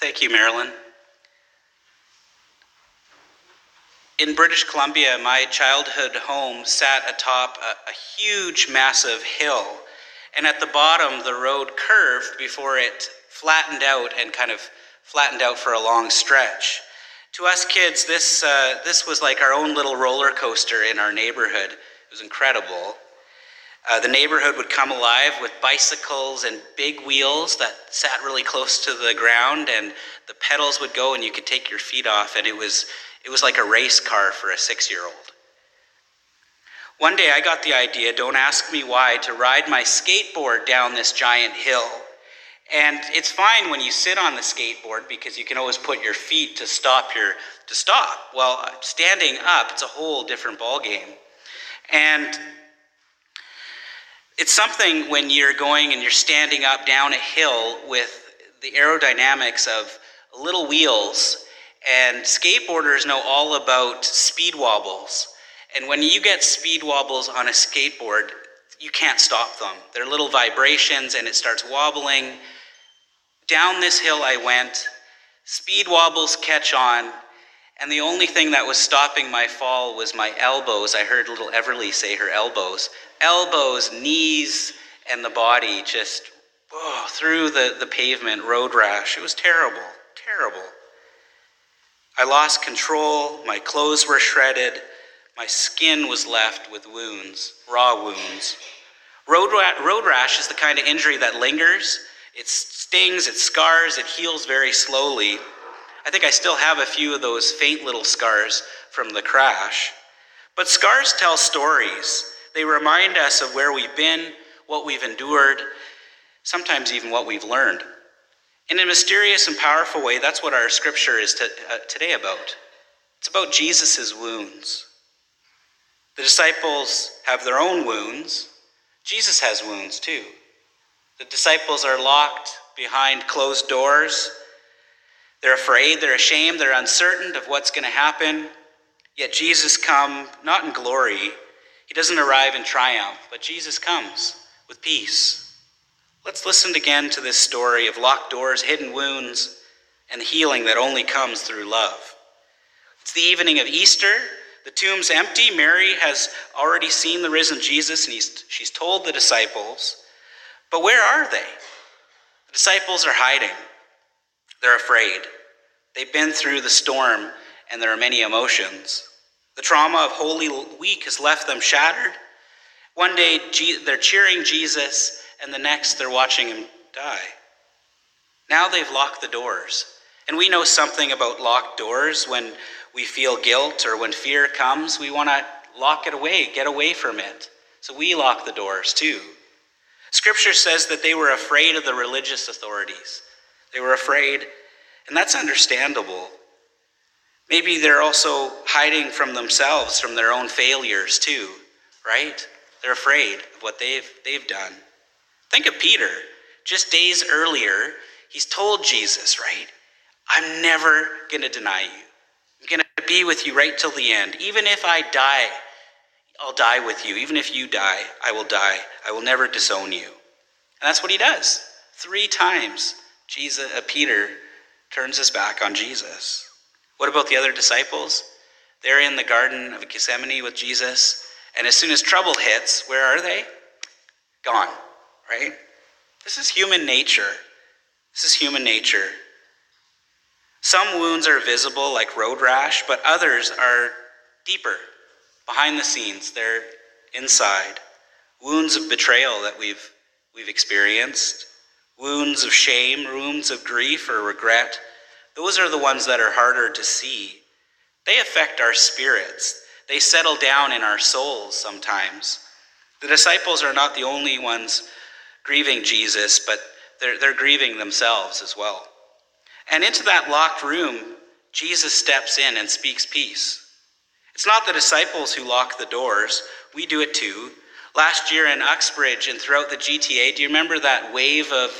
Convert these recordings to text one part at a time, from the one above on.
Thank you, Marilyn. In British Columbia, my childhood home sat atop a huge, massive hill. And at the bottom, the road curved before it flattened out and kind of flattened out for a long stretch. To us kids, this was like our own little roller coaster in our neighborhood. It was incredible. The neighborhood would come alive with bicycles and big wheels that sat really close to the ground, and the pedals would go and you could take your feet off, and it was like a race car for a 6-year-old. One day I got the idea, don't ask me why, to ride my skateboard down this giant hill. And it's fine when you sit on the skateboard because you can always put your feet to stop. Well, standing up, it's a whole different ballgame. And it's something when you're going and you're standing up down a hill with the aerodynamics of little wheels, and skateboarders know all about speed wobbles. And when you get speed wobbles on a skateboard, you can't stop them. They're little vibrations and it starts wobbling. Down this hill I went, speed wobbles catch on, and the only thing that was stopping my fall was my elbows. I heard little Everly say her elbows. Elbows, knees, and the body just through the pavement, road rash. It was terrible, terrible. I lost control, my clothes were shredded, my skin was left with wounds, raw wounds. Road rash is the kind of injury that lingers. It stings, it scars, it heals very slowly. I think I still have a few of those faint little scars from the crash. But scars tell stories. They remind us of where we've been, what we've endured, sometimes even what we've learned. In a mysterious and powerful way, that's what our scripture is today about. It's about Jesus' wounds. The disciples have their own wounds. Jesus has wounds too. The disciples are locked behind closed doors. They're afraid, they're ashamed, they're uncertain of what's going to happen. Yet Jesus comes not in glory. He doesn't arrive in triumph, but Jesus comes with peace. Let's listen again to this story of locked doors, hidden wounds, and the healing that only comes through love. It's the evening of Easter. The tomb's empty. Mary has already seen the risen Jesus, and she's told the disciples. But where are they? The disciples are hiding. They're afraid. They've been through the storm, and there are many emotions. The trauma of Holy Week has left them shattered. One day, they're cheering Jesus, and the next, they're watching him die. Now they've locked the doors. And we know something about locked doors. When we feel guilt or when fear comes, we want to lock it away, get away from it. So we lock the doors too. Scripture says that they were afraid of the religious authorities. They were afraid, and that's understandable. Maybe they're also hiding from themselves, from their own failures too, right? They're afraid of what they've done. Think of Peter. Just days earlier, he's told Jesus, right? I'm never going to deny you. I'm going to be with you right till the end. Even if I die, I'll die with you. Even if you die, I will die. I will never disown you. And that's what he does. 3 times, Peter turns his back on Jesus. What about the other disciples? They're in the Garden of Gethsemane with Jesus. And as soon as trouble hits, where are they? Gone, right? This is human nature. This is human nature. Some wounds are visible, like road rash, but others are deeper, behind the scenes. They're inside. Wounds of betrayal that we've experienced, wounds of shame, wounds of grief or regret. Those are the ones that are harder to see. They affect our spirits. They settle down in our souls sometimes. The disciples are not the only ones grieving Jesus, but they're grieving themselves as well. And into that locked room, Jesus steps in and speaks peace. It's not the disciples who lock the doors. We do it too. Last year in Uxbridge and throughout the GTA, do you remember that wave of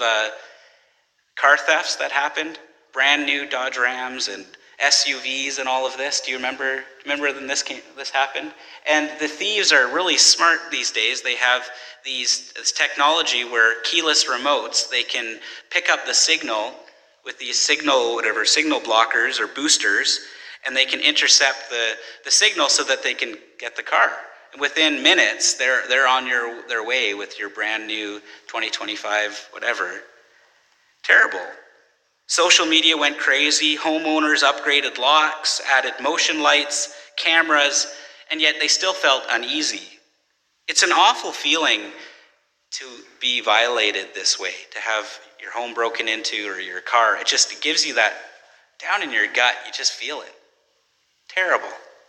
car thefts that happened? Brand new Dodge Rams and SUVs and all of this. Do you remember when this happened? And the thieves are really smart these days. They have this technology where keyless remotes, they can pick up the signal with these signal blockers or boosters, and they can intercept the signal so that they can get the car. And within minutes, they're on their way with your brand new 2025 whatever. Terrible. Social media went crazy. Homeowners upgraded locks, added motion lights, cameras, and yet they still felt uneasy. It's an awful feeling to be violated this way, to have your home broken into or your car. It gives you that down in your gut. You just feel it. Terrible.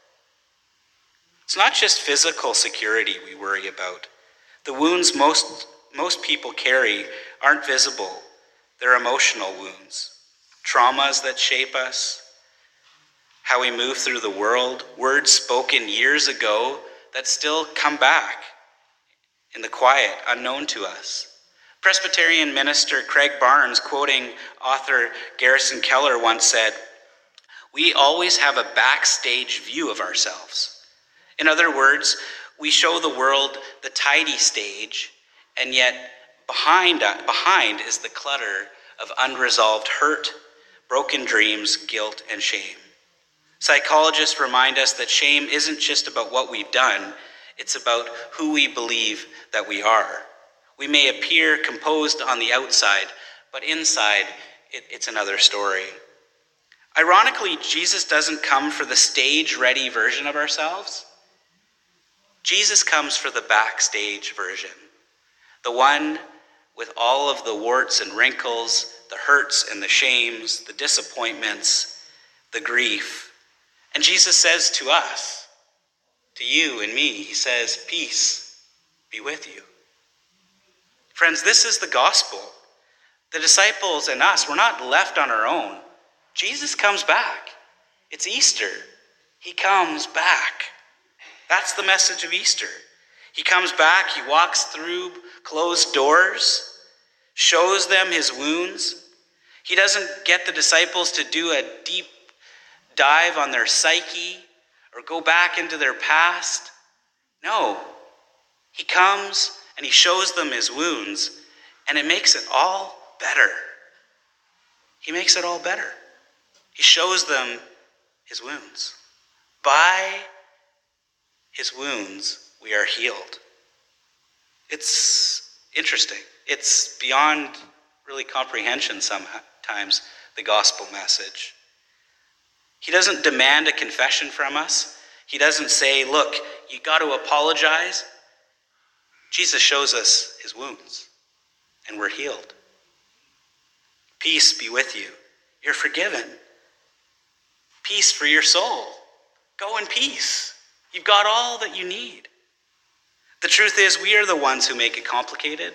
It's not just physical security we worry about. The wounds most people carry aren't visible. They're emotional wounds. Traumas that shape us. How we move through the world. Words spoken years ago that still come back in the quiet, unknown to us. Presbyterian minister Craig Barnes, quoting author Garrison Keillor, once said, "We always have a backstage view of ourselves." In other words, we show the world the tidy stage, and yet behind is the clutter of unresolved hurt, broken dreams, guilt, and shame. Psychologists remind us that shame isn't just about what we've done, it's about who we believe that we are. We may appear composed on the outside, but inside, it's another story. Ironically, Jesus doesn't come for the stage-ready version of ourselves. Jesus comes for the backstage version, the one with all of the warts and wrinkles, the hurts and the shames, the disappointments, the grief. And Jesus says to us, to you and me, he says, "Peace be with you." Friends, this is the gospel. The disciples and us, we're not left on our own. Jesus comes back. It's Easter. He comes back. That's the message of Easter. He comes back, he walks through closed doors, shows them his wounds. He doesn't get the disciples to do a deep dive on their psyche or go back into their past. No, he comes and he shows them his wounds, and it makes it all better. He makes it all better. He shows them his wounds. By his wounds, we are healed. It's interesting. It's beyond really comprehension sometimes, the gospel message. He doesn't demand a confession from us. He doesn't say, look, you got to apologize. Jesus shows us his wounds, and we're healed. Peace be with you. You're forgiven. Peace for your soul. Go in peace. You've got all that you need. The truth is, we are the ones who make it complicated.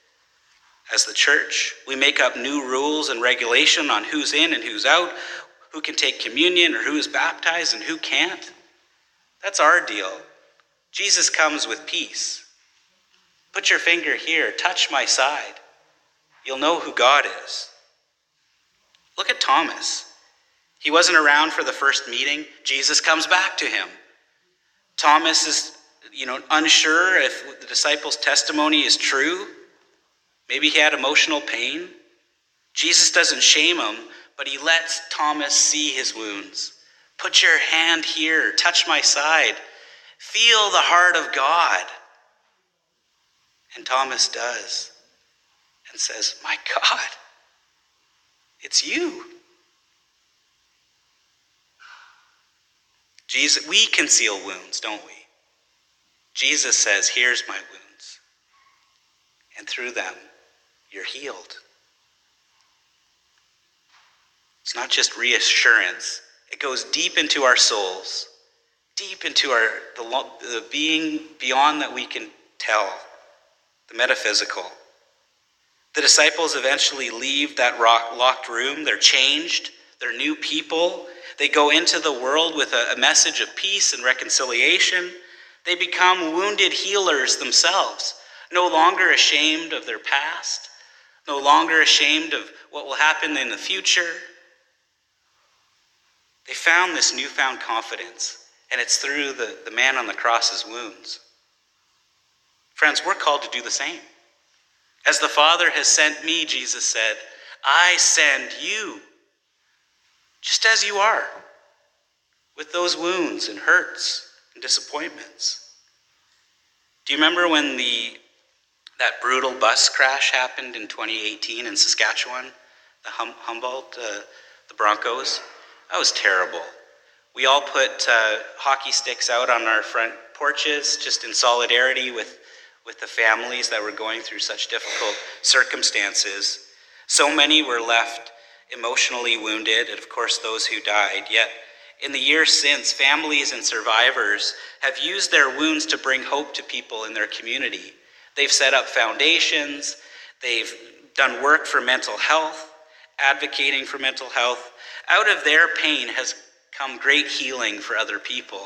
As the church, we make up new rules and regulation on who's in and who's out, who can take communion or who is baptized and who can't. That's our deal. Jesus comes with peace. Put your finger here, touch my side. You'll know who God is. Look at Thomas. He wasn't around for the first meeting. Jesus comes back to him. Thomas is, unsure if the disciples' testimony is true. Maybe he had emotional pain. Jesus doesn't shame him, but he lets Thomas see his wounds. Put your hand here, touch my side. Feel the heart of God. And Thomas does and says, my God, it's you. Jesus, we conceal wounds, don't we? Jesus says, here's my wounds. And through them, you're healed. It's not just reassurance. It goes deep into our souls, deep into the being beyond that we can tell, the metaphysical. The disciples eventually leave that locked room. They're changed. They're new people. They go into the world with a message of peace and reconciliation. They become wounded healers themselves, no longer ashamed of their past, no longer ashamed of what will happen in the future. They found this newfound confidence, and it's through the man on the cross's wounds. Friends, we're called to do the same. As the Father has sent me, Jesus said, I send you, just as you are, with those wounds and hurts and disappointments. Do you remember when that brutal bus crash happened in 2018 in Saskatchewan? The Humboldt, the Broncos? That was terrible. We all put hockey sticks out on our front porches just in solidarity with the families that were going through such difficult circumstances. So many were left emotionally wounded, and of course those who died. Yet in the years since, families and survivors have used their wounds to bring hope to people in their community. They've set up foundations, they've done work for mental health, advocating for mental health. Out of their pain has come great healing for other people.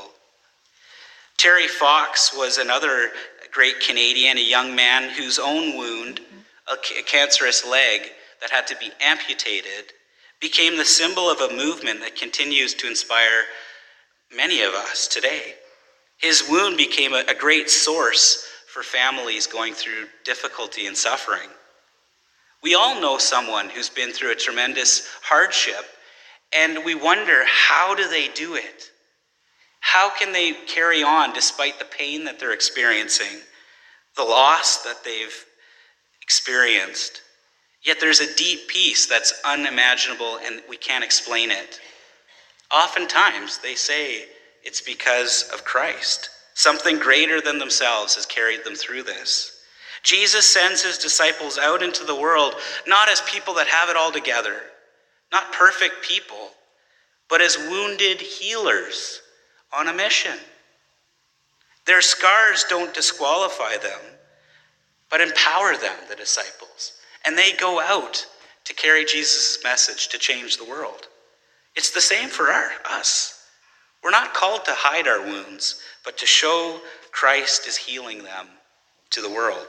Terry Fox was another great Canadian, a young man whose own wound, a cancerous leg that had to be amputated, became the symbol of a movement that continues to inspire many of us today. His wound became a great source for families going through difficulty and suffering. We all know someone who's been through a tremendous hardship, and we wonder, how do they do it? How can they carry on despite the pain that they're experiencing, the loss that they've experienced? Yet there's a deep peace that's unimaginable and we can't explain it. Oftentimes they say it's because of Christ. Something greater than themselves has carried them through this. Jesus sends his disciples out into the world, not as people that have it all together, not perfect people, but as wounded healers on a mission. Their scars don't disqualify them, but empower them, the disciples. And they go out to carry Jesus' message to change the world. It's the same for us. We're not called to hide our wounds, but to show Christ is healing them to the world.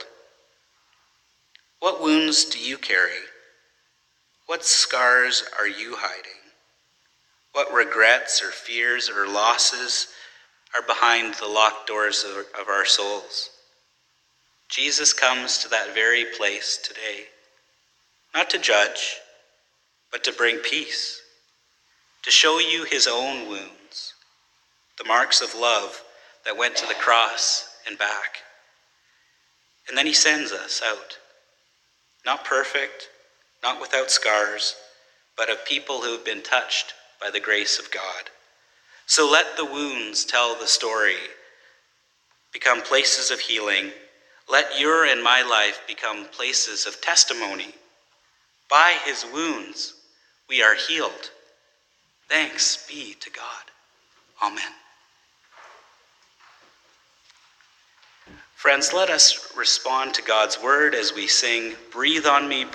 What wounds do you carry? What scars are you hiding? What regrets or fears or losses are behind the locked doors of our souls? Jesus comes to that very place today, not to judge, but to bring peace, to show you his own wounds, the marks of love that went to the cross and back. And then he sends us out, not perfect, not without scars, but of people who have been touched by the grace of God. So let the wounds tell the story, become places of healing. Let your and my life become places of testimony. By his wounds, we are healed. Thanks be to God. Amen. Friends, let us respond to God's word as we sing, "Breathe on me,